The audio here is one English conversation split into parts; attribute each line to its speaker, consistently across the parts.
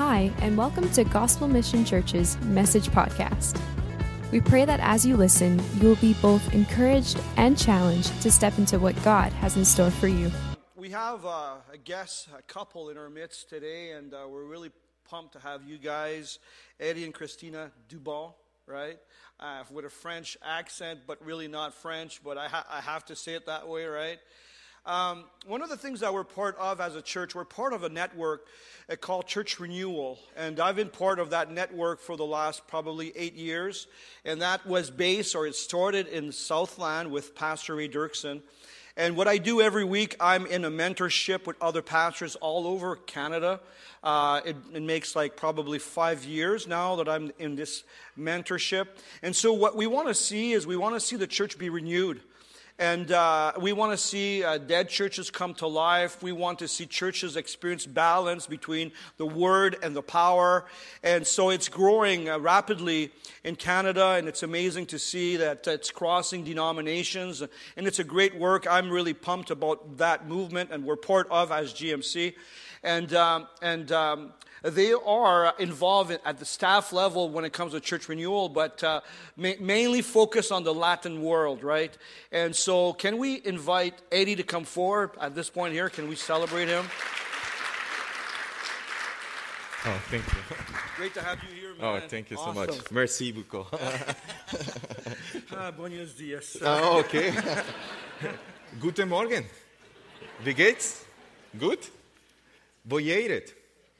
Speaker 1: Hi, and welcome to Gospel Mission Church's Message Podcast. We pray that as you listen, you will be both encouraged and challenged to step into what God has in store for you.
Speaker 2: We have a couple in our midst today, and we're really pumped to have you guys, Eddie and Christina Dubon, right? With a French accent, but really not French, but I have to say it that way, right? One of the things that we're part of as a church, we're part of a network called Church Renewal, and I've been part of that network for the last probably 8 years, and that was based, or it started in Southland with Pastor Ray Dirksen. And what I do every week, I'm in a mentorship with other pastors all over Canada. It makes like probably 5 years now that I'm in this mentorship. And so what we want to see is we want to see the church be renewed. And we want to see dead churches come to life. We want to see churches experience balance between the word and the power. And so it's growing rapidly in Canada, and it's amazing to see that it's crossing denominations. And it's a great work. I'm really pumped about that movement, and we're part of as GMC. And they are involved at the staff level when it comes to church renewal, but mainly focus on the Latin world, right? And so can we invite Eddie to come forward at this point here? Can we celebrate him?
Speaker 3: Oh, thank you.
Speaker 2: Great to have you here, man.
Speaker 3: Oh, thank you so
Speaker 2: Awesome.
Speaker 3: much. Merci beaucoup.
Speaker 2: Buenos dias.
Speaker 3: Oh, okay. Guten Morgen. Wie geht's? Gut? Wo geht?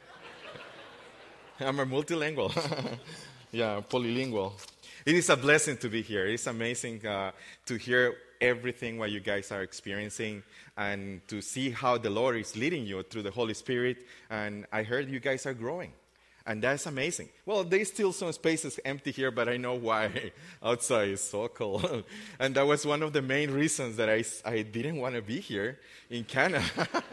Speaker 3: I'm a multilingual. Yeah, polylingual. It is a blessing to be here. It's amazing to hear everything what you guys are experiencing and to see how the Lord is leading you through the Holy Spirit. And I heard you guys are growing. And that's amazing. Well, there's still some spaces empty here, but I know why. Outside is so cold. And that was one of the main reasons that I didn't want to be here in Canada.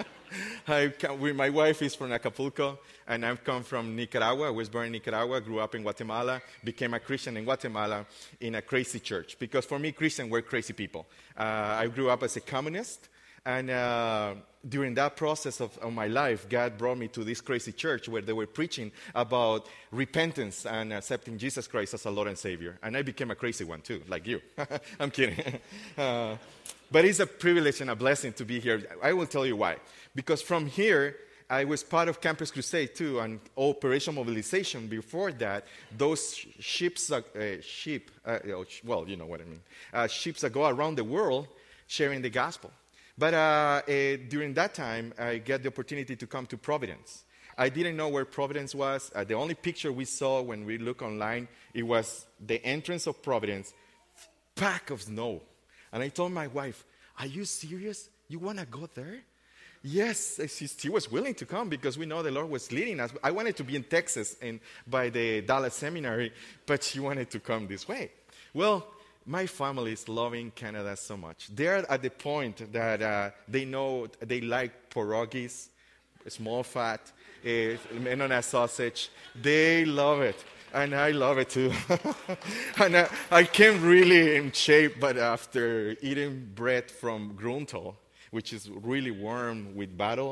Speaker 3: My wife is from Acapulco, and I've come from Nicaragua. I was born in Nicaragua, grew up in Guatemala, became a Christian in Guatemala in a crazy church. Because for me, Christians were crazy people. I grew up as a communist, and during that process of my life, God brought me to this crazy church where they were preaching about repentance and accepting Jesus Christ as a Lord and Savior. And I became a crazy one too, like you. I'm kidding. But it's a privilege and a blessing to be here. I will tell you why. Because from here, I was part of Campus Crusade too, and Operation Mobilization. Before that, those ships, well, you know what I mean, ships that go around the world sharing the gospel. But during that time, I got the opportunity to come to Providence. I didn't know where Providence was. The only picture we saw when we looked online, it was the entrance of Providence, pack of snow. And I told my wife, "Are you serious? You want to go there?" Yes, she was willing to come because we know the Lord was leading us. I wanted to be in Texas by the Dallas Seminary, but she wanted to come this way. Well, my family is loving Canada so much. They're at the point that they know they like pierogies, small fat, Mennonite sausage. They love it. And I love it too. And I came really in shape, but after eating bread from Grunthal, which is really warm with butter,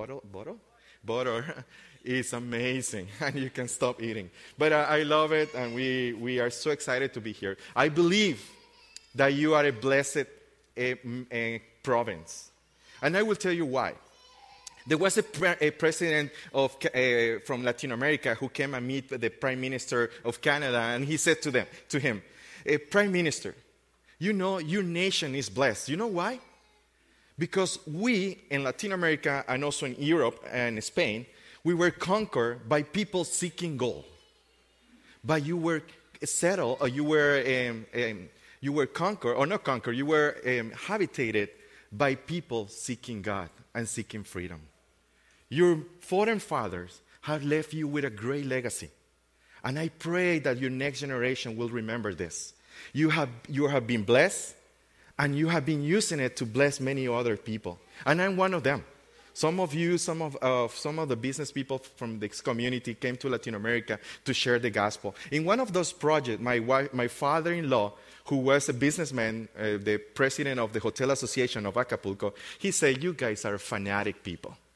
Speaker 3: it's amazing. And you can stop eating. But I love it, and we are so excited to be here. I believe that you are a blessed province. And I will tell you why. There was a president from Latin America who came and meet the Prime Minister of Canada, and he said to him, "Prime Minister, you know your nation is blessed. You know why? Because we in Latin America and also in Europe and Spain, we were conquered by people seeking gold. But you were settled, or you were conquered, or not conquered, you were habitated by people seeking God and seeking freedom. Your foreign fathers have left you with a great legacy. And I pray that your next generation will remember this. You have been blessed, and you have been using it to bless many other people. And I'm one of them. Some of you, some of the business people from this community came to Latin America to share the gospel. In one of those projects, my father-in-law, who was a businessman, the president of the Hotel Association of Acapulco, he said, "You guys are fanatic people.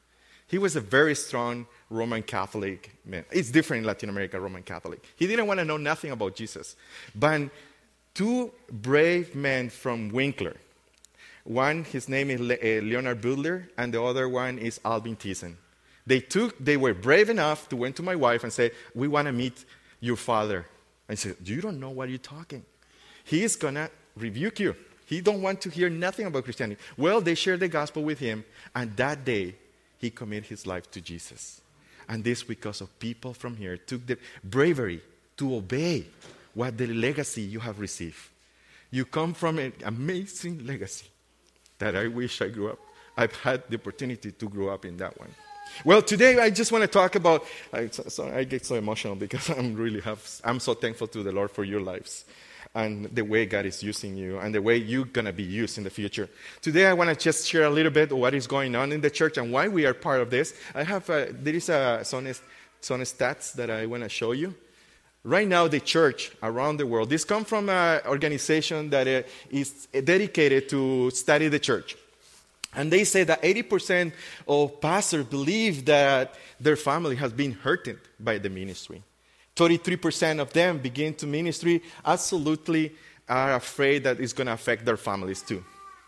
Speaker 3: He was a very strong Roman Catholic man. It's different in Latin America, Roman Catholic. He didn't want to know nothing about Jesus. But two brave men from Winkler. One, his name is Leonard Budler, and the other one is Alvin Thiessen. They were brave enough to went to my wife and say, we want to meet your father. And she said, you don't know what you're talking. He is going to rebuke you. He don't want to hear nothing about Christianity. Well, they shared the gospel with him, and that day, he committed his life to Jesus. And this because of people from here took the bravery to obey what the legacy you have received. You come from an amazing legacy that I wish I grew up. I've had the opportunity to grow up in that one. Well, today I just want to talk about, I get so emotional because I'm so thankful to the Lord for your lives and the way God is using you and the way you're going to be used in the future. Today I want to just share a little bit of what is going on in the church and why we are part of this. There is some stats that I want to show you. Right now, the church around the world, this comes from an organization that is dedicated to study the church. And they say that 80% of pastors believe that their family has been hurted by the ministry. 33% of them begin to ministry absolutely are afraid that it's going to affect their families too.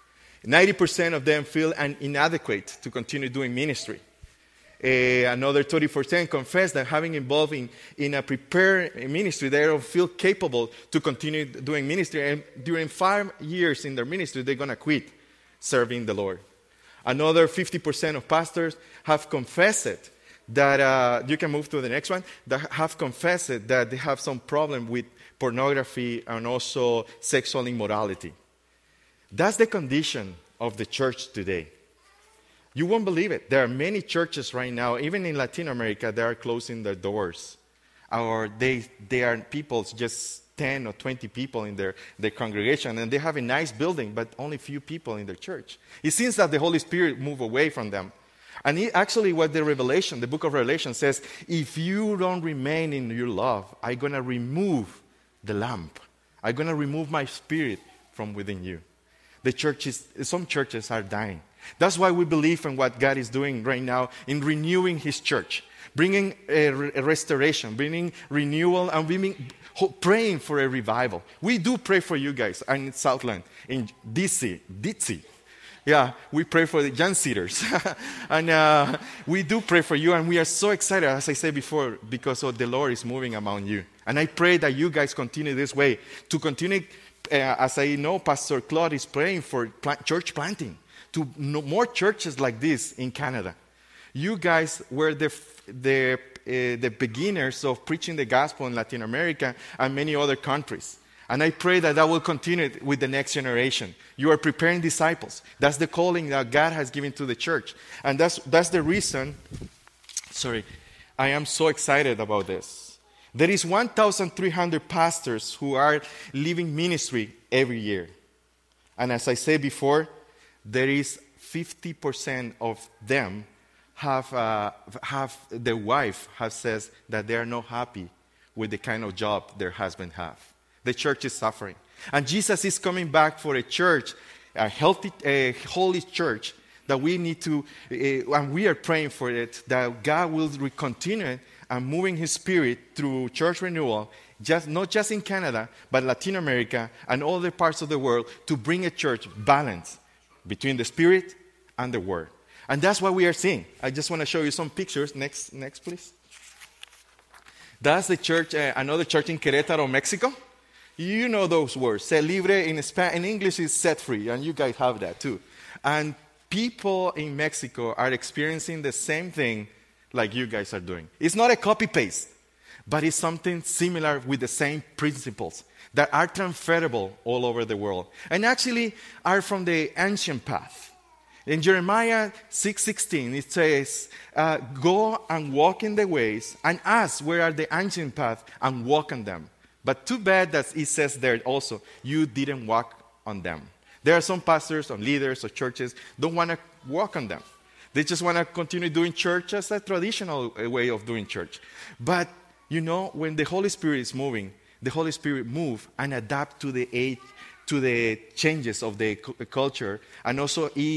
Speaker 3: 90% of them feel inadequate to continue doing ministry. Another 30% confess that having involved in a prepared ministry, they don't feel capable to continue doing ministry. And during 5 years in their ministry, they're going to quit serving the Lord. Another 50% of pastors have confessed that, you can move to the next one, that have confessed that they have some problem with pornography and also sexual immorality. That's the condition of the church today. You won't believe it. There are many churches right now, even in Latin America, that are closing their doors. Or they are people, just 10 or 20 people in their congregation, and they have a nice building, but only few people in their church. It seems that the Holy Spirit moved away from them. And actually what the book of Revelation says, if you don't remain in your love, I'm going to remove the lamp. I'm going to remove my spirit from within you. Some churches are dying. That's why we believe in what God is doing right now in renewing His church, bringing a restoration, bringing renewal, and praying for a revival. We do pray for you guys in Southland, in Ditsy. Yeah, we pray for the Jan Cedars. And we do pray for you, and we are so excited, as I said before, because the Lord is moving among you. And I pray that you guys continue this way, to continue, as I know Pastor Claude is praying for church planting, to more churches like this in Canada. You guys were the beginners of preaching the gospel in Latin America and many other countries. And I pray that will continue with the next generation. You are preparing disciples. That's the calling that God has given to the church. And that's the reason, I am so excited about this. There is 1,300 pastors who are leaving ministry every year. And as I said before, there is 50% of them their wife has says that they are not happy with the kind of job their husband have. The church is suffering. And Jesus is coming back for a church, a holy church, that we need to, and we are praying for it, that God will continue and moving His Spirit through church renewal, not just in Canada, but Latin America and other parts of the world, to bring a church balance between the Spirit and the Word. And that's what we are seeing. I just want to show you some pictures. Next, please. That's the church, another church in Querétaro, Mexico. You know those words. Se libre in English is set free, and you guys have that too. And people in Mexico are experiencing the same thing like you guys are doing. It's not a copy-paste, but it's something similar with the same principles that are transferable all over the world and actually are from the ancient path. In Jeremiah 6:16, it says, go and walk in the ways and ask where are the ancient paths and walk on them. But too bad that it says there also, you didn't walk on them. There are some pastors or leaders or churches don't want to walk on them. They just want to continue doing church as a traditional way of doing church. But, when the Holy Spirit is moving, the Holy Spirit moves and adapt to the age, to the changes of the culture, and also He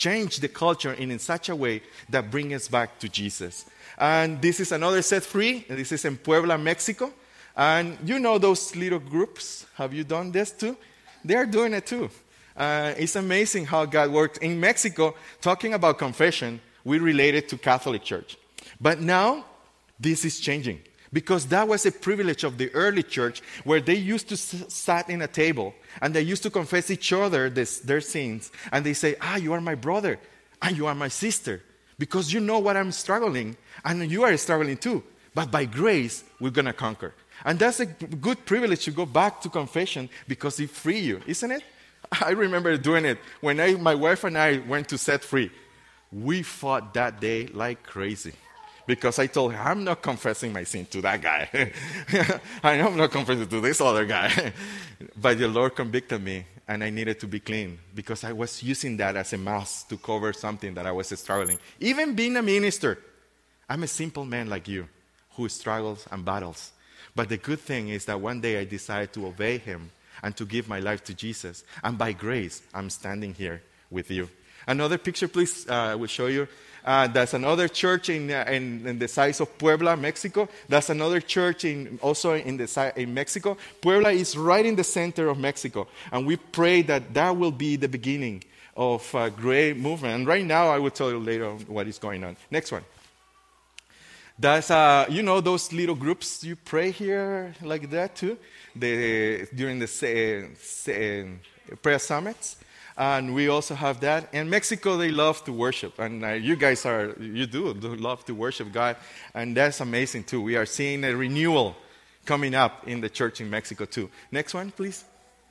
Speaker 3: change the culture in such a way that brings us back to Jesus. And this is another Set Free. This is in Puebla, Mexico. And you know those little groups? Have you done this too? They are doing it too. It's amazing how God works. In Mexico, talking about confession, we relate it to Catholic Church. But now, this is changing. Because that was a privilege of the early church where they used to sit in a table and they used to confess each other their sins. And they say, you are my brother and you are my sister because you know what I'm struggling and you are struggling too. But by grace, we're going to conquer. And that's a good privilege to go back to confession because it frees you, isn't it? I remember doing it when my wife and I went to Set Free. We fought that day like crazy. Because I told her, I'm not confessing my sin to that guy. I'm not confessing to this other guy. But the Lord convicted me, and I needed to be clean. Because I was using that as a mask to cover something that I was struggling. Even being a minister, I'm a simple man like you who struggles and battles. But the good thing is that one day I decided to obey Him and to give my life to Jesus. And by grace, I'm standing here with you. Another picture, please. I will show you. That's another church in the size of Puebla, Mexico. That's another church also in Mexico. Puebla is right in the center of Mexico. And we pray that will be the beginning of a great movement. And right now, I will tell you later on what is going on. Next one. That's, those little groups you pray here like that too? During the prayer summits. And we also have that. In Mexico, they love to worship. And you guys do love to worship God. And that's amazing, too. We are seeing a renewal coming up in the church in Mexico, too. Next one, please.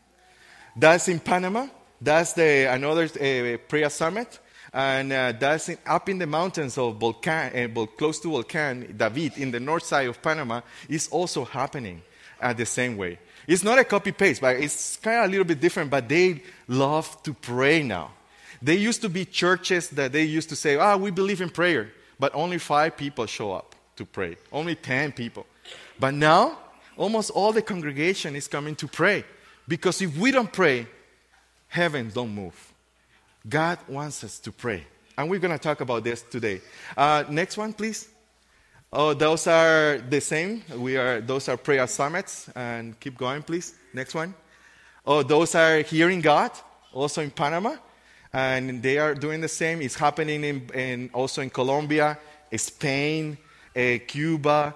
Speaker 3: That's in Panama. That's another prayer summit. And that's up in the mountains of close to Volcan, David, in the north side of Panama, is also happening the same way. It's not a copy-paste, but it's kind of a little bit different, but they love to pray now. They used to be churches that they used to say, we believe in prayer, but only 5 people show up to pray, only 10 people. But now, almost all the congregation is coming to pray, because if we don't pray, heaven don't move. God wants us to pray, and we're going to talk about this today. Next one, please. Oh, those are the same. Those are prayer summits. And keep going, please. Next one. Oh, those are Hearing God, also in Panama. And they are doing the same. It's happening also in Colombia, Spain, Cuba,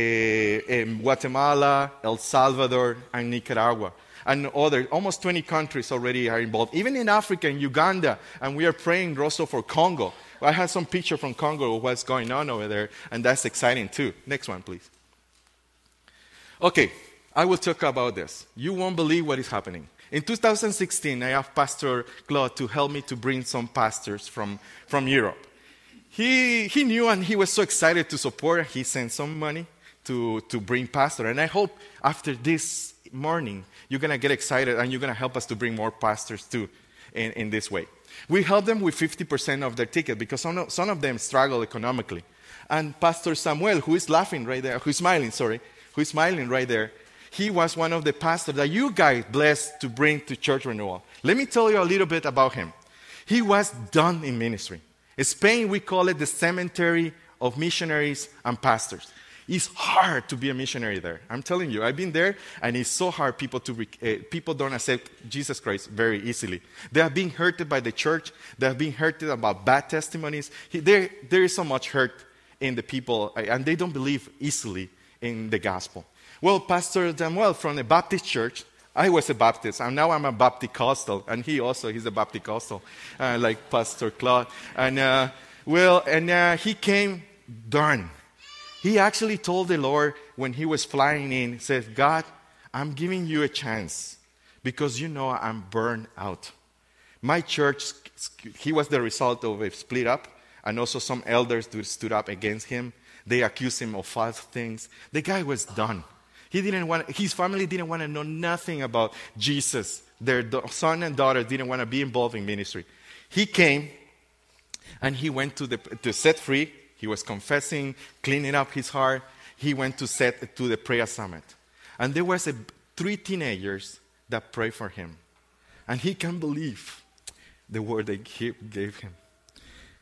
Speaker 3: Guatemala, El Salvador, and Nicaragua. And almost 20 countries already are involved. Even in Africa, in Uganda. And we are praying also for Congo. I have some picture from Congo of what's going on over there, and that's exciting too. Next one, please. Okay, I will talk about this. You won't believe what is happening. In 2016, I asked Pastor Claude to help me to bring some pastors from Europe. He knew, and he was so excited to support. He sent some money to bring pastors. And I hope after this morning, you're going to get excited, and you're going to help us to bring more pastors too in this way. We help them with 50% of their ticket because some of them struggle economically. And Pastor Samuel, who is smiling right there, he was one of the pastors that you guys blessed to bring to Church Renewal. Let me tell you a little bit about him. He was done in ministry. In Spain, we call it the cemetery of missionaries and pastors. It's hard to be a missionary there. I'm telling you, I've been there, and it's so hard. People don't accept Jesus Christ very easily. They have been hurted by the church. They have been hurted about bad testimonies. There is so much hurt in the people, and they don't believe easily in the gospel. Well, Pastor Samuel from the Baptist church, I was a Baptist, and now I'm a Baptist-Costal, and he's a Baptist-Costal, like Pastor Claude. And he came done. He actually told the Lord when he was flying in, said, God, I'm giving you a chance because you know I'm burned out. My church, he was the result of a split up, and also some elders stood up against him. They accused him of false things. The guy was done. His family didn't want to know nothing about Jesus. Their son and daughter didn't want to be involved in ministry. He came, and he went to Set Free. He was confessing, cleaning up his heart. He went to the prayer summit. And there was 3 teenagers that prayed for him. And he can't believe the word they gave him.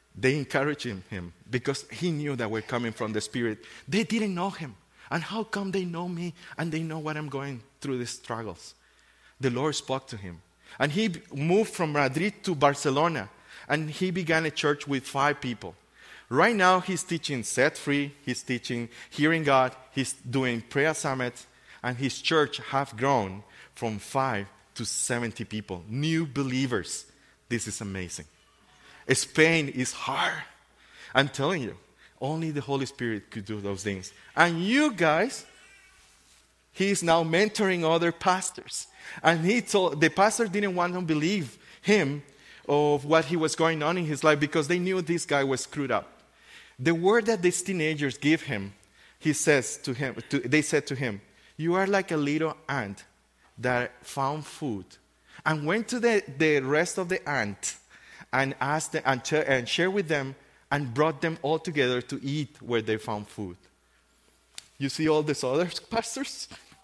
Speaker 3: They encouraged him because he knew that we're coming from the Spirit. They didn't know him. And how come they know me and they know what I'm going through these struggles? The Lord spoke to him. And he moved from Madrid to Barcelona. And he began a church with 5 people. Right now, he's teaching Set Free. He's teaching Hearing God. He's doing prayer summits. And his church have grown from 5 to 70 people. New believers. This is amazing. Spain is hard. I'm telling you. Only the Holy Spirit could do those things. And you guys, he is now mentoring other pastors. And he told, the pastor didn't want to believe him of what he was going on in his life because they knew this guy was screwed up. The word that these teenagers give him, they said to him, you are like a little ant that found food and went to the rest of the ant and asked them and shared with them and brought them all together to eat where they found food. You see all these other pastors?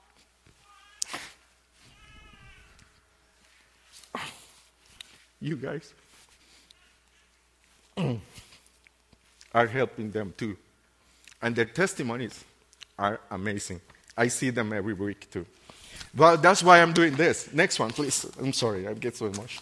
Speaker 3: You guys are helping them too. And their testimonies are amazing. I see them every week too. Well, that's why I'm doing this. Next one, please. I'm sorry, I get so emotional.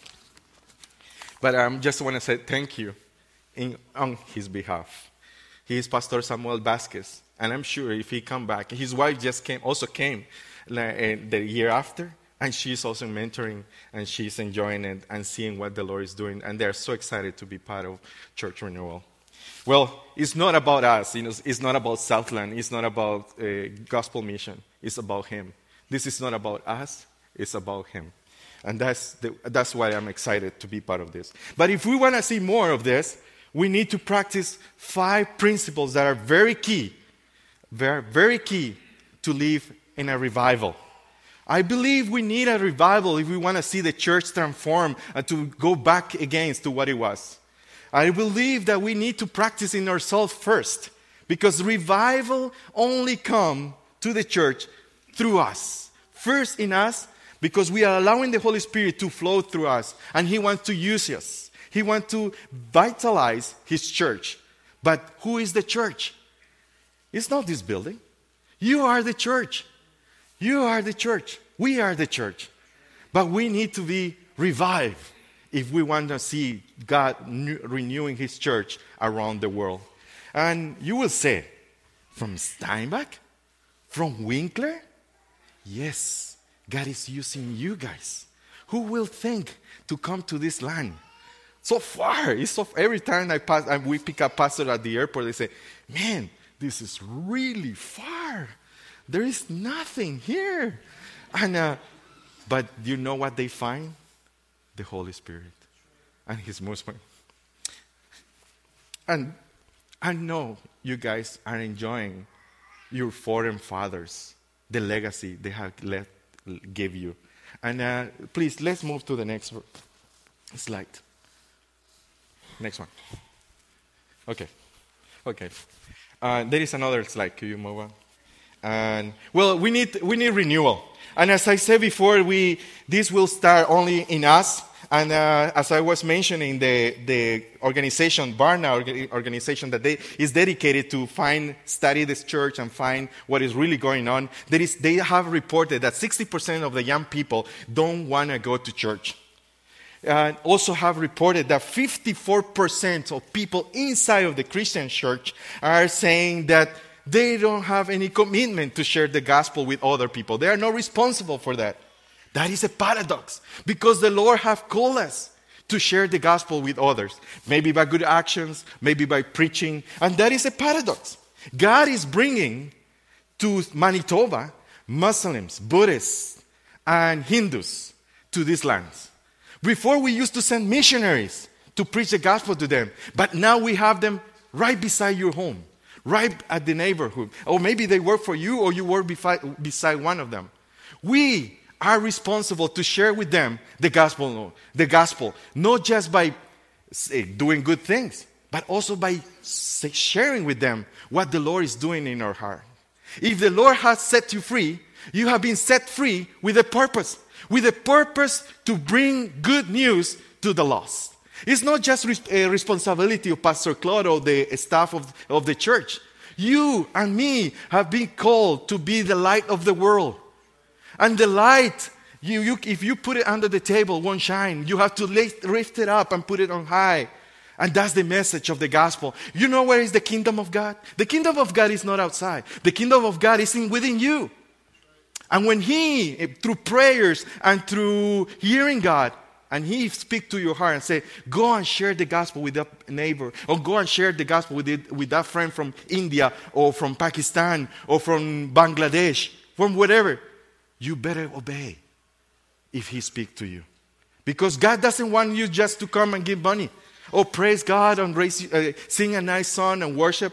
Speaker 3: But I just want to say thank you on his behalf. He is Pastor Samuel Vasquez. And I'm sure if he come back, his wife also came the year after. And she's also mentoring, and she's enjoying it and seeing what the Lord is doing. And they're so excited to be part of Church Renewal. Well, it's not about us. It's not about Southland. It's not about gospel mission. It's about him. This is not about us. It's about him. And that's why I'm excited to be part of this. But if we want to see more of this, we need to practice 5 principles that are very key, very, very key to live in a revival. I believe we need a revival if we want to see the church transform and to go back again to what it was. I believe that we need to practice in ourselves first, because revival only comes to the church through us. First in us, because we are allowing the Holy Spirit to flow through us, and He wants to use us. He wants to vitalize His church. But who is the church? It's not this building. You are the church. You are the church. We are the church. But we need to be revived if we want to see God renewing His church around the world. And you will say, from Steinbach? From Winkler? Yes, God is using you guys. Who will think to come to this land? So far. Every time we pick up pastor at the airport, they say, man, this is really far. There is nothing here. And but you know what they find? The Holy Spirit and His movement. And I know you guys are enjoying your foreign fathers, the legacy they have gave you. And please, let's move to the next slide. Next one. Okay. There is another slide. Can you move on? And well, we need renewal. And as I said before, this will start only in us. And as I was mentioning, the organization, Barna organization, that is dedicated to study this church and find what is really going on. They have reported that 60% of the young people don't want to go to church. Also have reported that 54% of people inside of the Christian church are saying that they don't have any commitment to share the gospel with other people. They are not responsible for that. That is a paradox, because the Lord has called us to share the gospel with others. Maybe by good actions, maybe by preaching. And that is a paradox. God is bringing to Manitoba Muslims, Buddhists, and Hindus to these lands. Before we used to send missionaries to preach the gospel to them. But now we have them right beside your home, right at the neighborhood. Or maybe they work for you, or you work beside one of them. We are responsible to share with them the gospel, not just by doing good things, but also by sharing with them what the Lord is doing in our heart. If the Lord has set you free, you have been set free with a purpose to bring good news to the lost. It's not just a responsibility of Pastor Claude or the staff of the church. You and me have been called to be the light of the world. And the light, if you put it under the table, won't shine. You have to lift it up and put it on high. And that's the message of the gospel. You know where is the kingdom of God? The kingdom of God is not outside. The kingdom of God is within you. And when He, through prayers and through hearing God, and He speak to your heart and say, go and share the gospel with that neighbor, or go and share the gospel with that friend from India, or from Pakistan, or from Bangladesh, from whatever, you better obey if He speak to you. Because God doesn't want you just to come and give money, or praise God and sing a nice song and worship.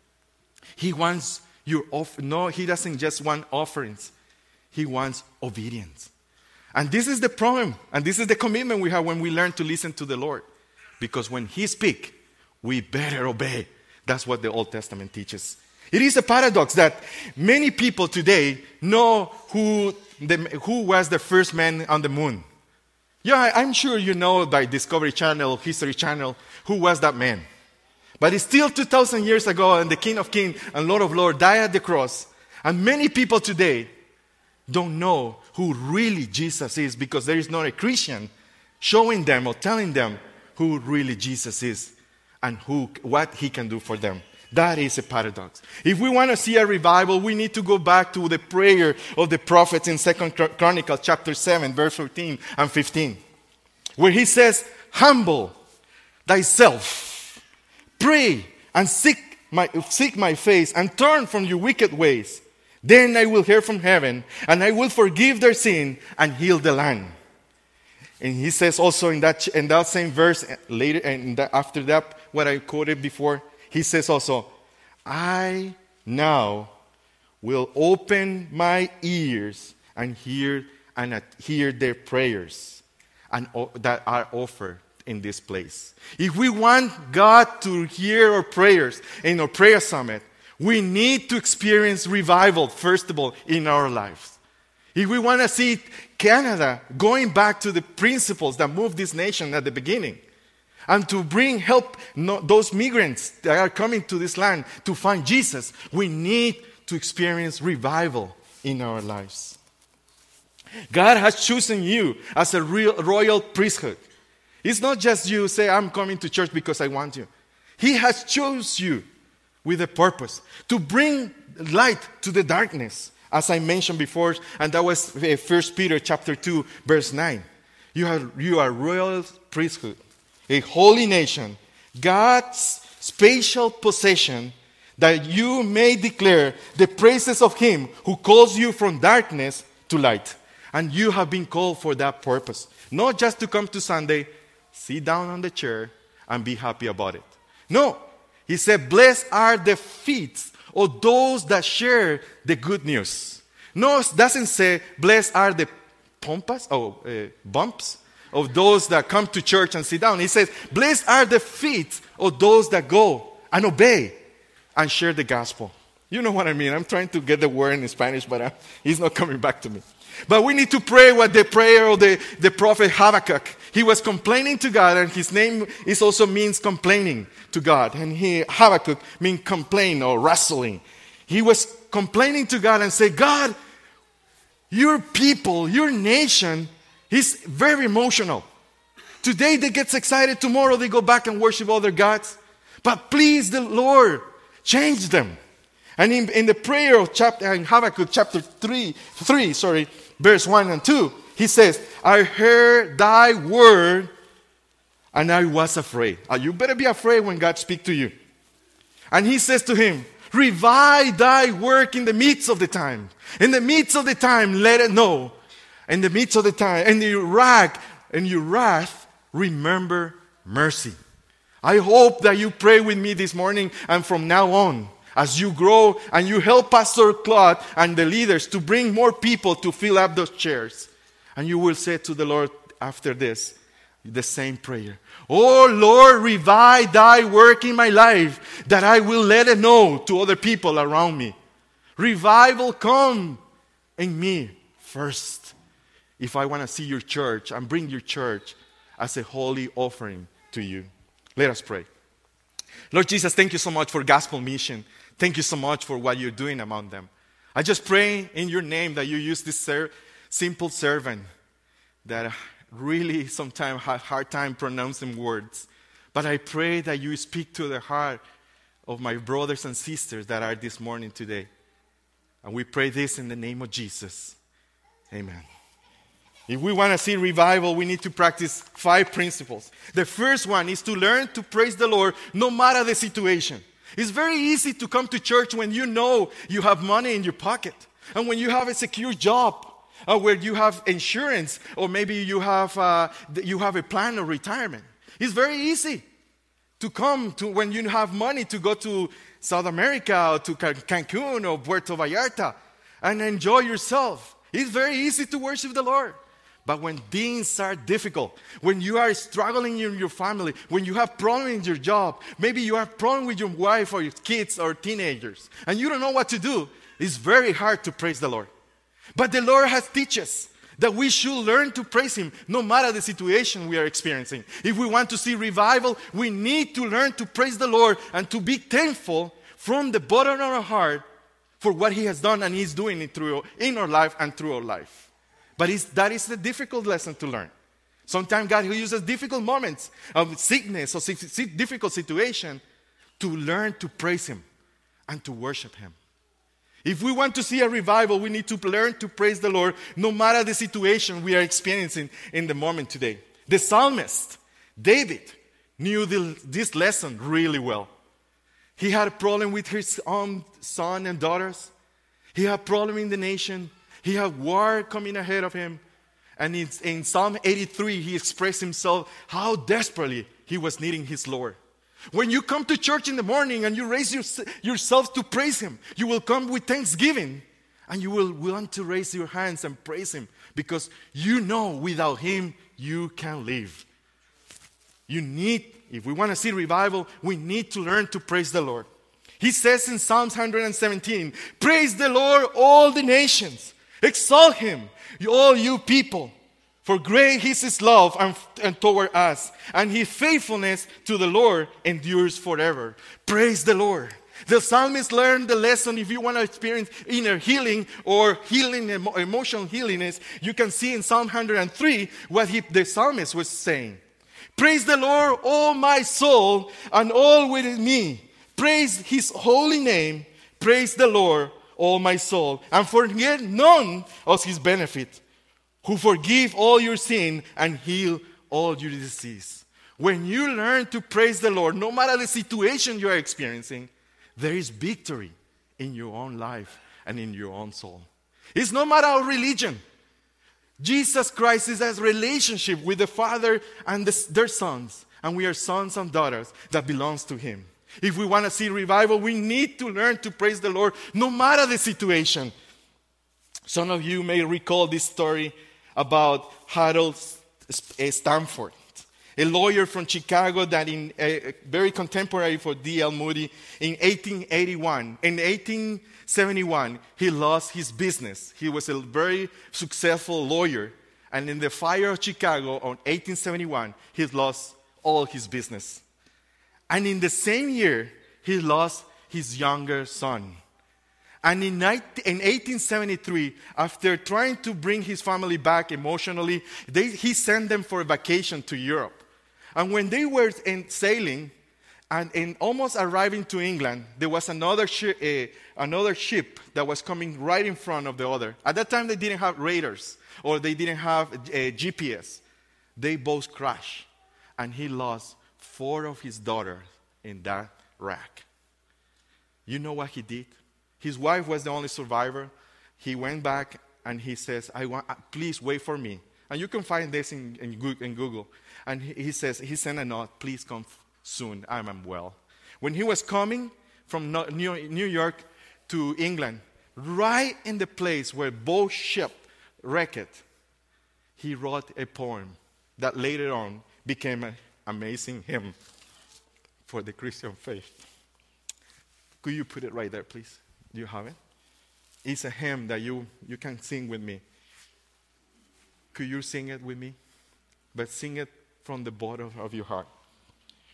Speaker 3: He wants your no, He doesn't just want offerings. He wants obedience. And this is the problem, and this is the commitment we have when we learn to listen to the Lord. Because when He speaks, we better obey. That's what the Old Testament teaches. It is a paradox that many people today know who was the first man on the moon. Yeah, I'm sure you know by Discovery Channel, History Channel, who was that man. But it's still 2,000 years ago, and the King of Kings and Lord of Lords died at the cross. And many people today don't know who really Jesus is, because there is not a Christian showing them or telling them who really Jesus is and what He can do for them. That is a paradox. If we want to see a revival, we need to go back to the prayer of the prophets in 2 Chronicles chapter 7, verse 14 and 15, where he says, humble thyself, pray and seek my face, and turn from your wicked ways. Then I will hear from heaven, and I will forgive their sin and heal the land. And he says also in that same verse later, and after that, what I quoted before, he says also, I now will open my ears and hear their prayers and that are offered in this place. If we want God to hear our prayers in our prayer summit, we need to experience revival, first of all, in our lives. If we want to see Canada going back to the principles that moved this nation at the beginning, and to help those migrants that are coming to this land to find Jesus, we need to experience revival in our lives. God has chosen you as a royal priesthood. It's not just you say, I'm coming to church because I want to. He has chosen you with a purpose to bring light to the darkness, as I mentioned before, and that was 1 Peter chapter 2, verse 9. You are royal priesthood, a holy nation, God's special possession, that you may declare the praises of Him who calls you from darkness to light. And you have been called for that purpose. Not just to come to Sunday, sit down on the chair, and be happy about it. No. He said, blessed are the feet of those that share the good news. No, it doesn't say, blessed are the bumps of those that come to church and sit down. He says, blessed are the feet of those that go and obey and share the gospel. You know what I mean? I'm trying to get the word in Spanish, but it's not coming back to me. But we need to pray what the prayer of the prophet Habakkuk. He was complaining to God, and his name also means complaining to God. And Habakkuk means complain or wrestling. He was complaining to God and said, God, your people, your nation is very emotional. Today they get excited, tomorrow they go back and worship other gods. But please, the Lord, change them. And in the prayer of in Habakkuk chapter 3, verse 1 and 2, he says, I heard thy word and I was afraid. You better be afraid when God speaks to you. And he says to him, revive thy work in the midst of the time. In the midst of the time, let it know. In the midst of the time, and your wrath, remember mercy. I hope that you pray with me this morning and from now on, as you grow and you help Pastor Claude and the leaders to bring more people to fill up those chairs. And you will say to the Lord after this, the same prayer. Oh Lord, revive thy work in my life, that I will let it know to other people around me. Revival come in me first. If I want to see your church and bring your church as a holy offering to you. Let us pray. Lord Jesus, thank you so much for Gospel Mission. Thank you so much for what you're doing among them. I just pray in your name that you use this simple servant that really sometimes have a hard time pronouncing words. But I pray that you speak to the heart of my brothers and sisters that are this morning today. And we pray this in the name of Jesus. Amen. If we want to see revival, we need to practice 5 principles. The first one is to learn to praise the Lord no matter the situation. It's very easy to come to church when you know you have money in your pocket and when you have a secure job or where you have insurance or maybe you have a plan of retirement. It's very easy to come to when you have money to go to South America or to Cancun or Puerto Vallarta and enjoy yourself. It's very easy to worship the Lord. But when things are difficult, when you are struggling in your family, when you have problems in your job, maybe you have problems with your wife or your kids or teenagers, and you don't know what to do, it's very hard to praise the Lord. But the Lord has taught us that we should learn to praise Him no matter the situation we are experiencing. If we want to see revival, we need to learn to praise the Lord and to be thankful from the bottom of our heart for what He has done and He's doing it in our life and through our life. But that is a difficult lesson to learn. Sometimes God uses difficult moments of sickness or difficult situation to learn to praise Him and to worship Him. If we want to see a revival, we need to learn to praise the Lord no matter the situation we are experiencing in the moment today. The psalmist, David, knew this lesson really well. He had a problem with his own son and daughters. He had a problem in the nation. He had war coming ahead of him. And in Psalm 83, he expressed himself how desperately he was needing his Lord. When you come to church in the morning and you raise yourself to praise Him, you will come with thanksgiving and you will want to raise your hands and praise Him because you know without Him you can't live. If we want to see revival, we need to learn to praise the Lord. He says in Psalms 117, praise the Lord, all the nations. Exalt Him, all you people. For great is His love and toward us, and His faithfulness to the Lord endures forever. Praise the Lord. The psalmist learned the lesson. If you want to experience inner healing or healing, emotional healiness, you can see in Psalm 103 what the psalmist was saying. Praise the Lord, all my soul, and all within me. Praise His holy name. Praise the Lord, all my soul, and forget none of His benefit, who forgive all your sin and heal all your disease. When you learn to praise the Lord, no matter the situation you are experiencing, there is victory in your own life and in your own soul. It's no matter our religion. Jesus Christ is a relationship with the Father and their sons, and we are sons and daughters that belongs to Him. If we want to see revival, we need to learn to praise the Lord no matter the situation. Some of you may recall this story about Harold Stanford, a lawyer from Chicago that very contemporary for D.L. Moody. In 1871, he lost his business. He was a very successful lawyer. And in the fire of Chicago on 1871, he lost all his business. And in the same year, he lost his younger son. And in 1873, after trying to bring his family back emotionally, he sent them for a vacation to Europe. And when they were sailing and almost arriving to England, there was another ship that was coming right in front of the other. At that time, they didn't have radars or they didn't have GPS. They both crashed. And he lost 4 of his daughters in that wreck. You know what he did? His wife was the only survivor. He went back and he says, please wait for me. And you can find this in Google. And he says, he sent a note, please come soon, I am well. When he was coming from New York to England, right in the place where both ships wrecked, he wrote a poem that later on became an amazing hymn for the Christian faith. Could you put it right there, please? Do you have it? It's a hymn that you can sing with me. Could you sing it with me? But sing it from the bottom of your heart.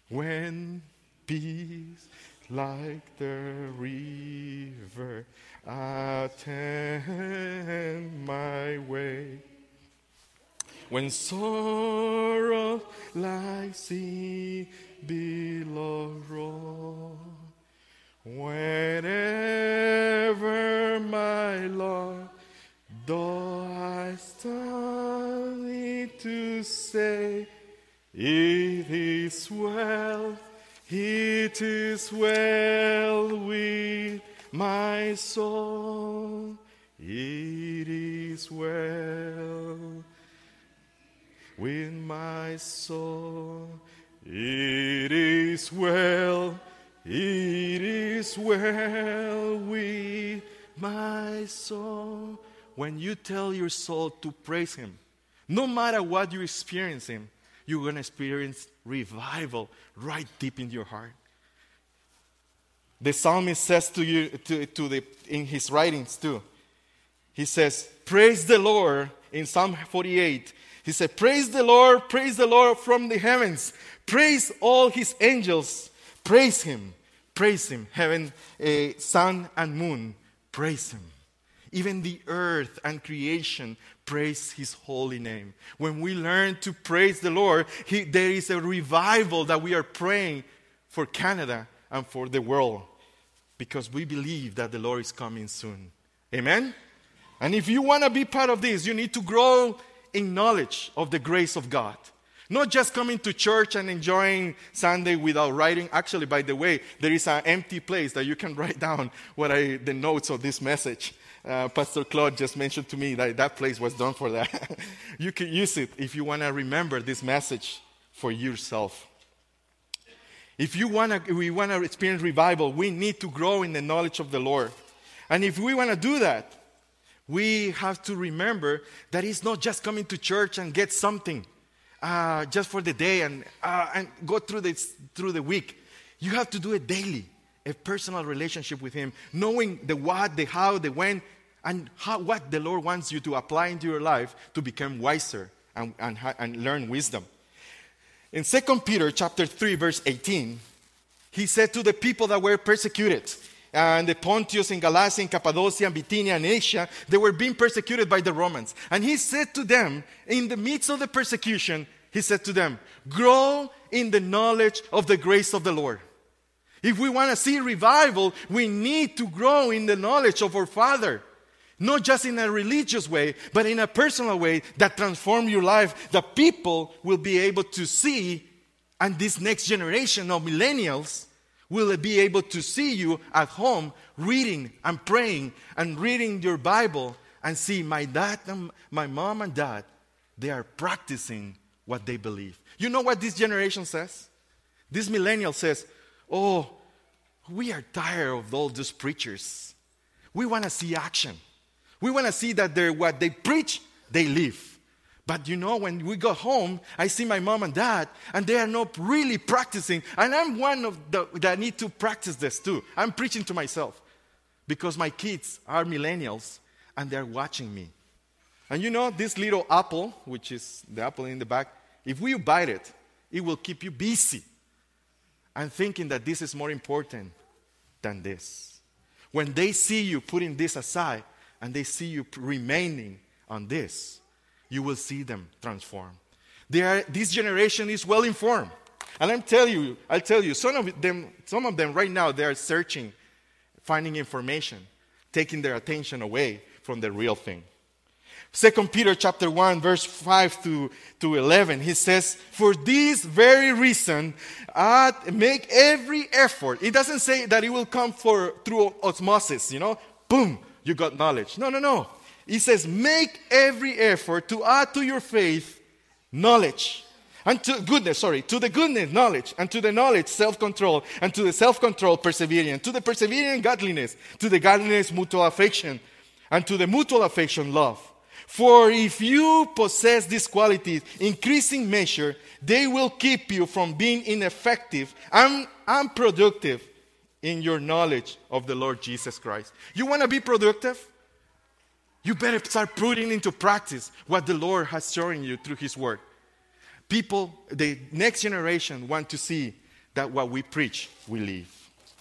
Speaker 3: When peace like the river attend my way, when sorrow like sea billows roll, whenever my Lord, though I study to say, it is well with my soul, it is well with my soul, it is well with my soul. When you tell your soul to praise Him, no matter what you're experiencing, you're going to experience revival right deep in your heart. The psalmist says to you, in his writings too, he says, praise the Lord in Psalm 48. He said, praise the Lord from the heavens. Praise all His angels. Praise Him. Heaven, sun and moon, praise Him. Even the earth and creation praise His holy name. When we learn to praise the Lord, there is a revival that we are praying for Canada and for the world, because we believe that the Lord is coming soon. Amen? And if you want to be part of this, you need to grow in knowledge of the grace of God. Not just coming to church and enjoying Sunday without writing. Actually, by the way, there is an empty place that you can write down the notes of this message. Pastor Claude just mentioned to me that place was done for that. You can use it if you want to remember this message for yourself. If we want to experience revival, we need to grow in the knowledge of the Lord. And if we want to do that, we have to remember that it's not just coming to church and get something just for the day and go through the week. You have to do it daily, a personal relationship with Him, knowing the what, the how, the when, and what the Lord wants you to apply into your life to become wiser and learn wisdom. In 2 Peter chapter 3, verse 18, he said to the people that were persecuted, and the Pontius and Galatia and Cappadocia and Bithynia and Asia, they were being persecuted by the Romans. And he said to them, in the midst of the persecution, he said to them, grow in the knowledge of the grace of the Lord. If we want to see revival, we need to grow in the knowledge of our Father. Not just in a religious way, but in a personal way that transforms your life, that people will be able to see, and this next generation of millennials will be able to see you at home reading and praying and reading your Bible and see my dad and my mom and dad, they are practicing what they believe. You know what this generation says? This millennial says, oh, we are tired of all these preachers. We want to see action. We want to see that what they preach, they live. But you know, when we go home, I see my mom and dad, and they are not really practicing. And I'm one of that need to practice this too. I'm preaching to myself because my kids are millennials, and they're watching me. And you know, this little apple, which is the apple in the back, if we bite it, it will keep you busy and thinking that this is more important than this. When they see you putting this aside and they see you remaining on this, you will see them transform. This generation is well informed. And I'll tell you, some of them right now, they are searching, finding information, taking their attention away from the real thing. 2 Peter chapter 1, verse 5 to 11, he says, for this very reason, make every effort. It doesn't say that it will come through osmosis, boom, you got knowledge. No. It says, make every effort to add to your faith knowledge. And to the goodness, knowledge. And to the knowledge, self-control. And to the self-control, perseverance. To the perseverance, godliness. To the godliness, mutual affection. And to the mutual affection, love. For if you possess these qualities, increasing measure, they will keep you from being ineffective and unproductive in your knowledge of the Lord Jesus Christ. You want to be productive? You better start putting into practice what the Lord has shown you through His Word. People, the next generation want to see that what we preach, we live.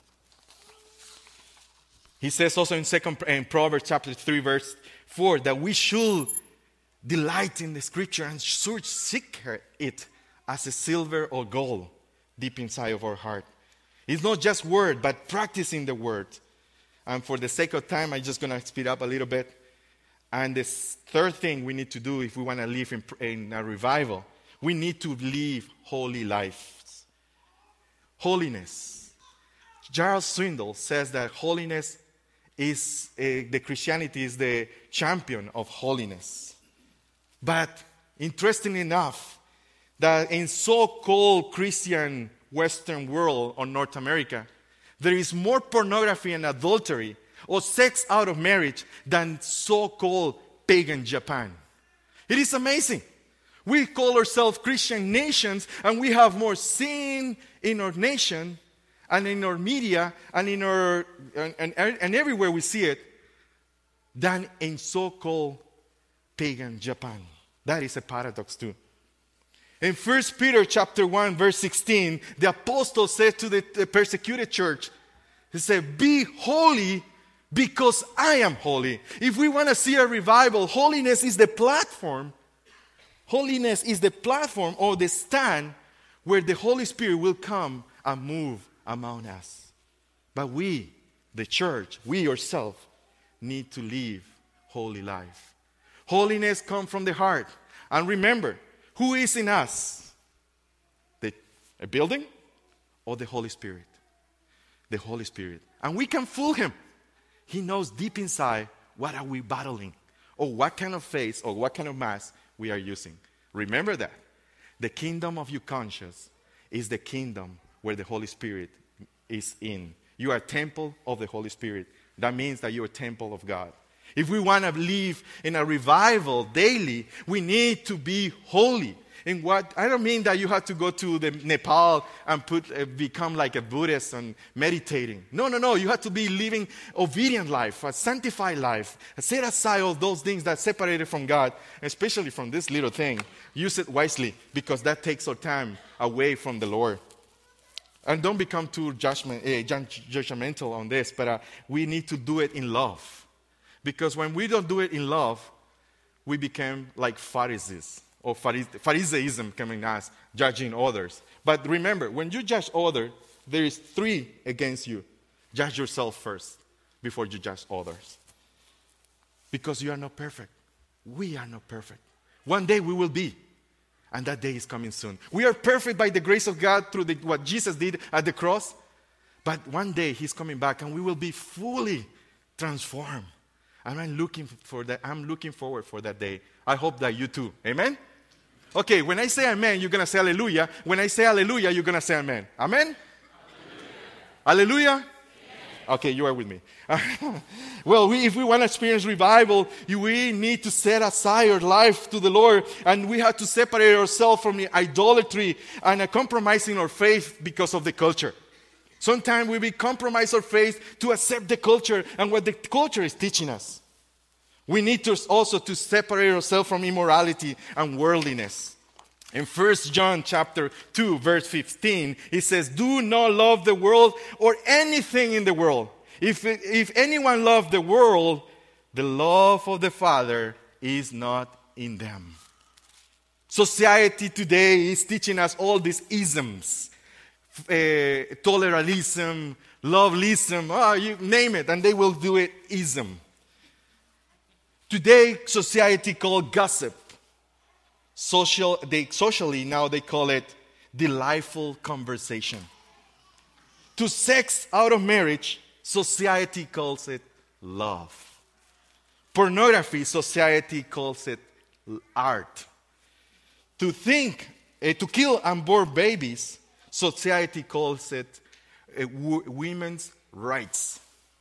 Speaker 3: He says also in Proverbs chapter 3, verse 4, that we should delight in the scripture and should seek it as a silver or gold deep inside of our heart. It's not just word, but practicing the word. And for the sake of time, I'm just going to speed up a little bit. And the third thing we need to do if we want to live in a revival, we need to live holy lives. Holiness. Charles Swindoll says that holiness is, the Christianity is the champion of holiness. But interestingly enough, that in so-called Christian Western world or North America, there is more pornography and adultery or sex out of marriage than so-called pagan Japan. It is amazing. We call ourselves Christian nations, and we have more sin in our nation and in our media and in our and everywhere we see it than in so-called pagan Japan. That is a paradox too. In 1 Peter chapter 1, verse 16, the apostle said to the persecuted church, he said, "Be holy because I am holy." If we want to see a revival, holiness is the platform. Holiness is the platform or the stand where the Holy Spirit will come and move among us. But we, the church, we ourselves, need to live holy life. Holiness comes from the heart. And remember, who is in us? A building or the Holy Spirit? The Holy Spirit. And we can fool him. He knows deep inside what are we battling or what kind of face or what kind of mask we are using. Remember that. The kingdom of your conscience is the kingdom where the Holy Spirit is in. You are a temple of the Holy Spirit. That means that you are a temple of God. If we want to live in a revival daily, we need to be holy. In what I don't mean that you have to go to the Nepal and become like a Buddhist and meditating. No. You have to be living obedient life, a sanctified life. Set aside all those things that separated from God, especially from this little thing. Use it wisely because that takes our time away from the Lord. And don't become too judgmental on this, but we need to do it in love. Because when we don't do it in love, we become like Pharisees. Or Pharisaism coming us, judging others. But remember, when you judge others, there is 3 against you. Judge yourself first before you judge others. Because you are not perfect. We are not perfect. One day we will be. And that day is coming soon. We are perfect by the grace of God through what Jesus did at the cross. But one day he's coming back and we will be fully transformed. And I'm looking forward for that day. I hope that you too. Amen? Okay, when I say amen, you're going to say hallelujah. When I say hallelujah, you're going to say amen. Amen? Hallelujah? Hallelujah? Okay, you are with me. Well, if we want to experience revival, we need to set aside our life to the Lord. And we have to separate ourselves from the idolatry and compromising our faith because of the culture. Sometimes we compromise our faith to accept the culture and what the culture is teaching us. We need to also to separate ourselves from immorality and worldliness. In 1 John chapter 2, verse 15, it says, "Do not love the world or anything in the world. If anyone loves the world, the love of the Father is not in them." Society today is teaching us all these isms. Toleralism, lovelism, you name it, and they will do it ism. Today, society called gossip. Socially, now they call it delightful conversation. To sex out of marriage, society calls it love. Pornography, society calls it art. To kill unborn babies, society calls it women's rights.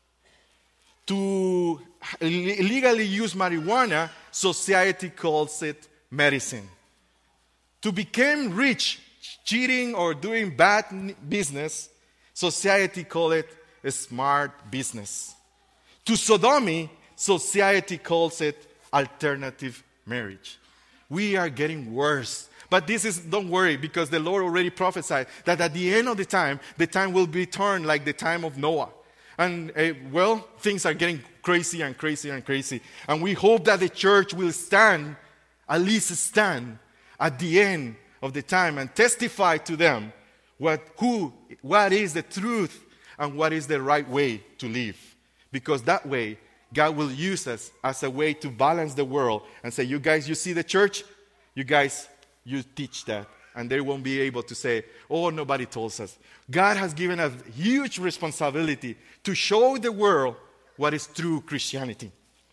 Speaker 3: To illegally use marijuana, society calls it medicine. To become rich, cheating or doing bad business, society calls it a smart business. To sodomy, society calls it alternative marriage. We are getting worse. But don't worry, because the Lord already prophesied that at the end of the time will be turned like the time of Noah. And, things are getting crazy and crazy and crazy. And we hope that the church will at least stand at the end of the time and testify to them what is the truth and what is the right way to live. Because that way, God will use us as a way to balance the world and say, you guys, you see the church? You guys, you teach that. And they won't be able to say, oh, nobody told us. God has given us huge responsibility to show the world what is true Christianity.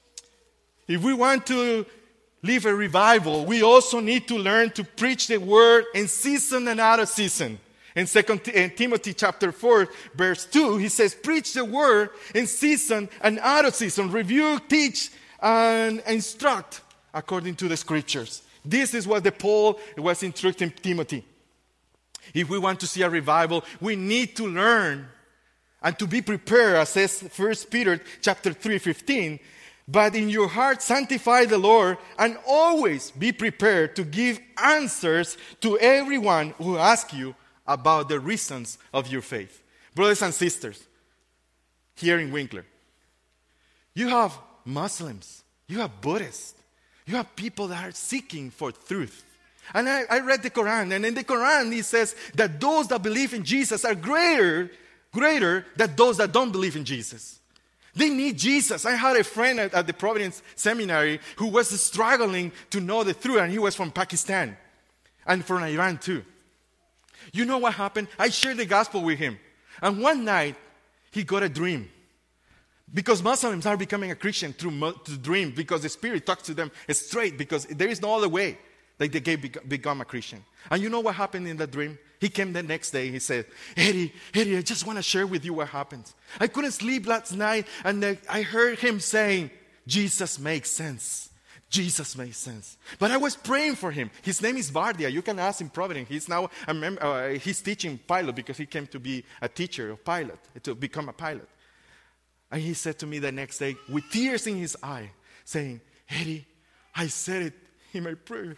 Speaker 3: If we want to live a revival, we also need to learn to preach the word in season and out of season. In 2 Timothy chapter 4, verse 2, he says, preach the word in season and out of season. Rebuke, teach, and instruct according to the scriptures. This is what Paul was instructing Timothy. If we want to see a revival, we need to learn and to be prepared, as says 1 Peter chapter 3:15. But in your heart sanctify the Lord, and always be prepared to give answers to everyone who asks you about the reasons of your faith. Brothers and sisters, here in Winkler, you have Muslims, you have Buddhists, you have people that are seeking for truth. And I read the Quran, and in the Quran it says that those that believe in Jesus are greater than those that don't believe in Jesus. They need Jesus. I had a friend at the Providence Seminary who was struggling to know the truth, and he was from Pakistan and from Iran too. You know what happened? I shared the gospel with him, and one night he got a dream. Because Muslims are becoming a Christian through dream, because the Spirit talks to them straight, because there is no other way that they can become a Christian. And you know what happened in the dream? He came the next day. He said, Eddie, I just want to share with you what happened. I couldn't sleep last night, and I heard him saying, Jesus makes sense. Jesus makes sense. But I was praying for him. His name is Bardia. You can ask him Providence. He's now he's teaching pilot, because he came to be a teacher of pilot, to become a pilot. And he said to me the next day, with tears in his eye, saying, Eddie, I said it in my prayer.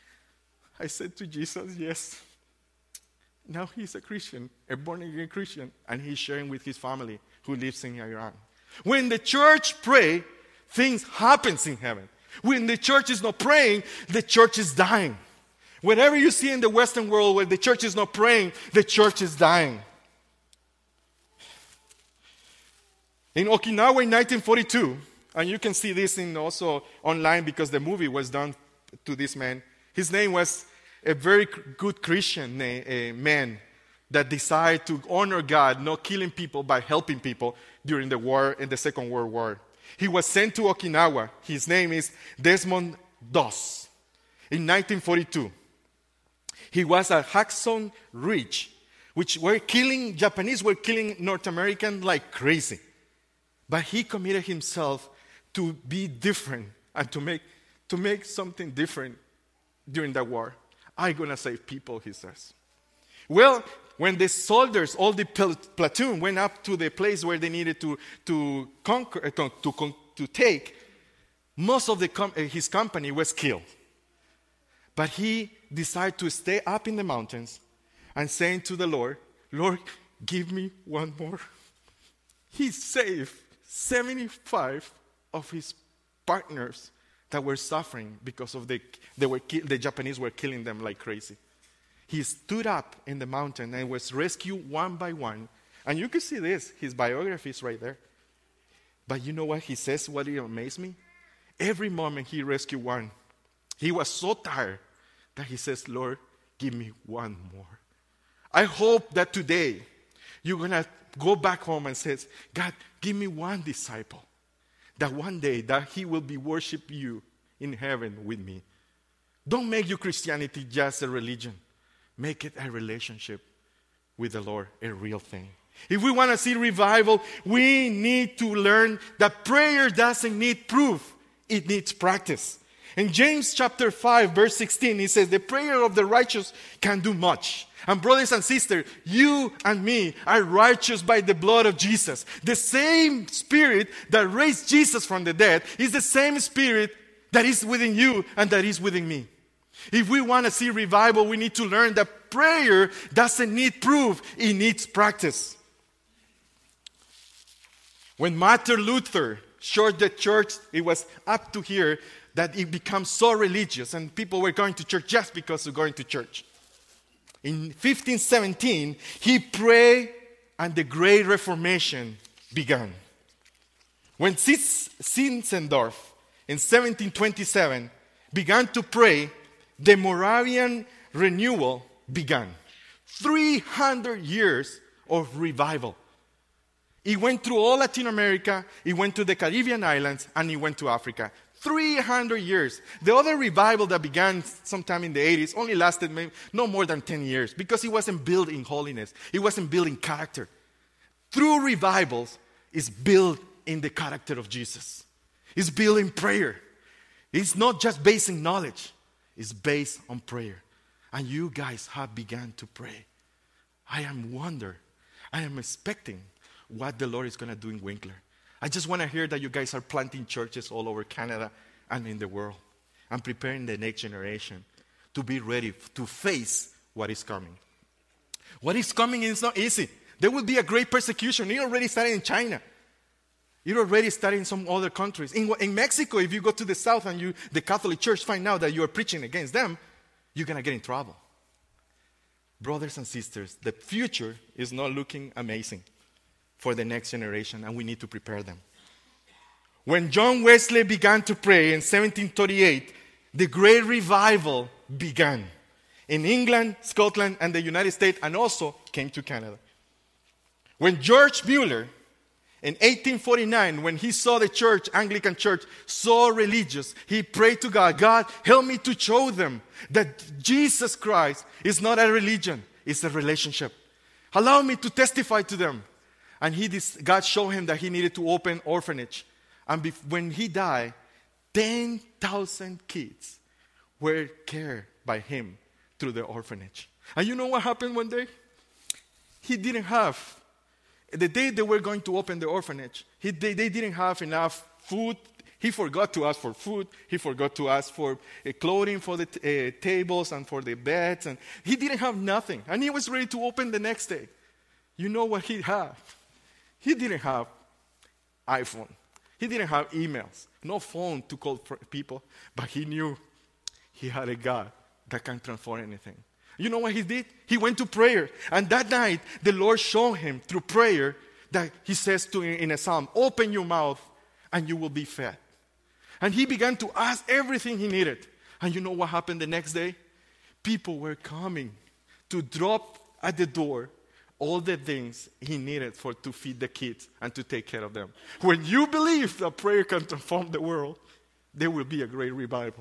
Speaker 3: I said to Jesus, yes. Now he's a Christian, a born-again Christian, and he's sharing with his family who lives in Iran. When the church prays, things happen in heaven. When the church is not praying, the church is dying. Whatever you see in the Western world where the church is not praying, the church is dying. In Okinawa in 1942, and you can see this also online because the movie was done to this man. His name was a very good Christian man that decided to honor God, not killing people, but helping people during the war, in the Second World War. He was sent to Okinawa. His name is Desmond Doss. In 1942, he was at Hudson Ridge, which Japanese were killing North Americans like crazy. But he committed himself to be different and to make something different during the war. I'm going to save people, he says. Well, when the soldiers, all the platoon, went up to the place where they needed to conquer, to take, most of his company was killed. But he decided to stay up in the mountains and saying to the Lord, Lord, give me one more. He saved 75 of his partners that were suffering because of the Japanese were killing them like crazy. He stood up in the mountain and was rescued one by one. And you can see this, his biography is right there. But you know what he says, what amazed me? Every moment he rescued one, he was so tired that he says, Lord, give me one more. I hope that today you're going to go back home and say, God, give me one disciple. That one day that he will be worship you in heaven with me. Don't make your Christianity just a religion. Make it a relationship with the Lord, a real thing. If we want to see revival, we need to learn that prayer doesn't need proof. It needs practice. In James chapter 5, verse 16, he says, the prayer of the righteous can do much. And brothers and sisters, you and me are righteous by the blood of Jesus. The same Spirit that raised Jesus from the dead is the same Spirit that is within you and that is within me. If we want to see revival, we need to learn that prayer doesn't need proof, it needs practice. When Martin Luther showed the church, it was up to here that it becomes so religious and people were going to church just because of going to church. In 1517, he prayed and the Great Reformation began. When Zinzendorf in 1727 began to pray, the Moravian renewal began. 300 years of revival. He went through all Latin America, he went to the Caribbean islands, and he went to Africa. 300 years. The other revival that began sometime in the 80s only lasted maybe no more than 10 years because it wasn't built in holiness. It wasn't built in character. True revivals is built in the character of Jesus. It's built in prayer. It's not just based in knowledge. It's based on prayer. And you guys have begun to pray. I am expecting what the Lord is going to do in Winkler. I just want to hear that you guys are planting churches all over Canada and in the world. And preparing the next generation to be ready to face what is coming. What is coming is not easy. There will be a great persecution. It already started in China. It already started in some other countries. In Mexico, if you go to the south and the Catholic Church find out that you are preaching against them, you're going to get in trouble. Brothers and sisters, the future is not looking amazing for the next generation, and we need to prepare them. When John Wesley began to pray in 1738, the great revival began in England, Scotland, and the United States, and also came to Canada. When George Mueller, in 1849, when he saw the church, Anglican church, so religious, he prayed to God, God, help me to show them that Jesus Christ is not a religion, it's a relationship. Allow me to testify to them. And God showed him that he needed to open orphanage. And when he died, 10,000 kids were cared by him through the orphanage. And you know what happened one day? He didn't have, the day they were going to open the orphanage, they didn't have enough food. He forgot to ask for food. He forgot to ask for clothing for the tables and for the beds. And he didn't have nothing. And he was ready to open the next day. You know what he had? He didn't have iPhone. He didn't have emails. No phone to call people. But he knew he had a God that can transform anything. You know what he did? He went to prayer. And that night, the Lord showed him through prayer that he says in a psalm, open your mouth and you will be fed. And he began to ask everything he needed. And you know what happened the next day? People were coming to drop at the door all the things he needed to feed the kids and to take care of them. When you believe that prayer can transform the world, there will be a great revival.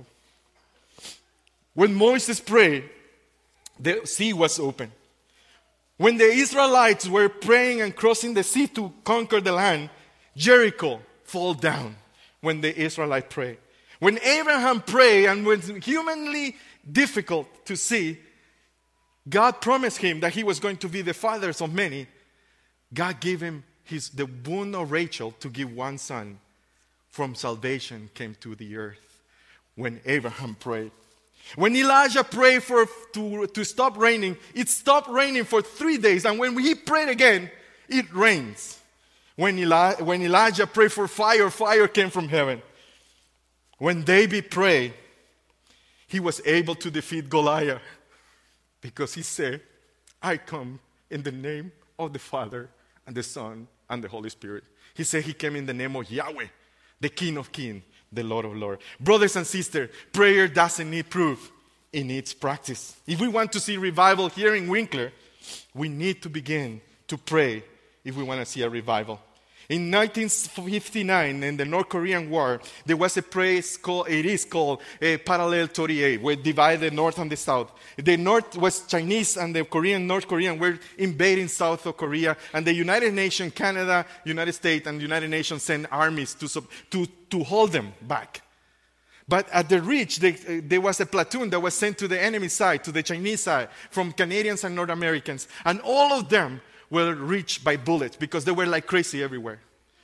Speaker 3: When Moses prayed, the sea was open. When the Israelites were praying and crossing the sea to conquer the land, Jericho fell down when the Israelites prayed. When Abraham prayed and was humanly difficult to see, God promised him that he was going to be the father of many. God gave him the womb of Rachel to give one son. From salvation came to the earth when Abraham prayed. When Elijah prayed to stop raining, it stopped raining for 3 days. And when he prayed again, it rains. When Elijah prayed for fire, fire came from heaven. When David prayed, he was able to defeat Goliath. Because he said, I come in the name of the Father and the Son and the Holy Spirit. He said he came in the name of Yahweh, the King of Kings, the Lord of Lords. Brothers and sisters, prayer doesn't need proof. It needs practice. If we want to see revival here in Winkler, we need to begin to pray if we want to see a revival. In 1959, in the North Korean War, there was a place called Parallel 38, where divided the North and the South. The North was Chinese, and the North Korean were invading South of Korea. And the United Nations, Canada, United States, and the United Nations sent armies to hold them back. But at the reach, there was a platoon that was sent to the enemy side, to the Chinese side, from Canadians and North Americans. And all of them were reached by bullets because they were like crazy everywhere.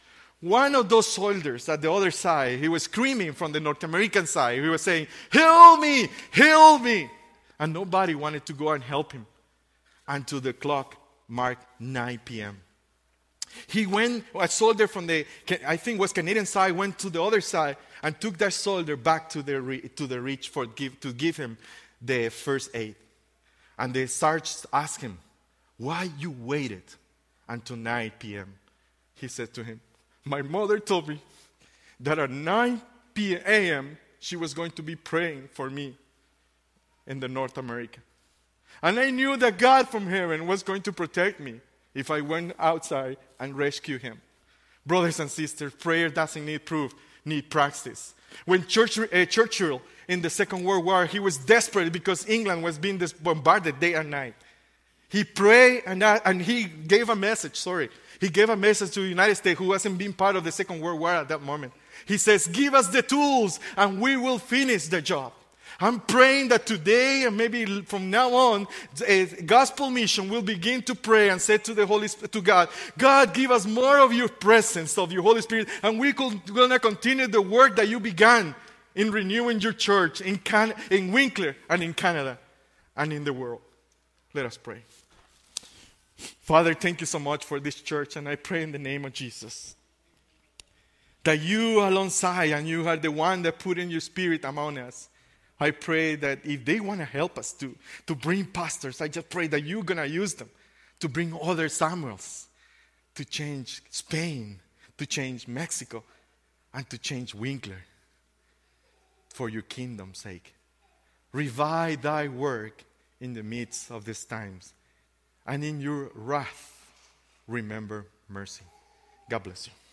Speaker 3: one of those soldiers at the other side, he was screaming from the North American side. He was saying, "Help me, help me." And nobody wanted to go and help him until the clock marked 9 p.m. He went, a soldier from the, I think was Canadian side, went to the other side and took that soldier back to the reach to give him the first aid. And the sergeant asked him, "Why you waited until 9 p.m.? He said to him, "My mother told me that at 9 a.m. she was going to be praying for me in the North America. And I knew that God from heaven was going to protect me if I went outside and rescue him." Brothers and sisters, prayer doesn't need proof, need practice. When Churchill in the Second World War, he was desperate because England was being bombarded day and night. He prayed and he gave a message, He gave a message to the United States, who wasn't being part of the Second World War at that moment. He says, "Give us the tools and we will finish the job." I'm praying that today and maybe from now on, a gospel mission will begin to pray and say to the Holy Spirit, to God, "God, give us more of your presence, of your Holy Spirit, and we're going to continue the work that you began in renewing your church in Winkler and in Canada and in the world." Let us pray. Father, thank you so much for this church, and I pray in the name of Jesus that you alongside, and you are the one that put in your spirit among us. I pray that if they want to help us to bring pastors, I just pray that you're going to use them to bring other Samuels, to change Spain, to change Mexico, and to change Winkler for your kingdom's sake. Revive thy work in the midst of these times. And in your wrath, remember mercy. God bless you.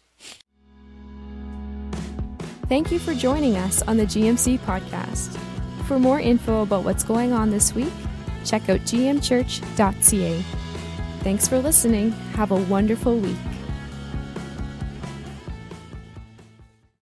Speaker 1: Thank you for joining us on the GMC podcast. For more info about what's going on this week, check out gmchurch.ca. Thanks for listening. Have a wonderful week.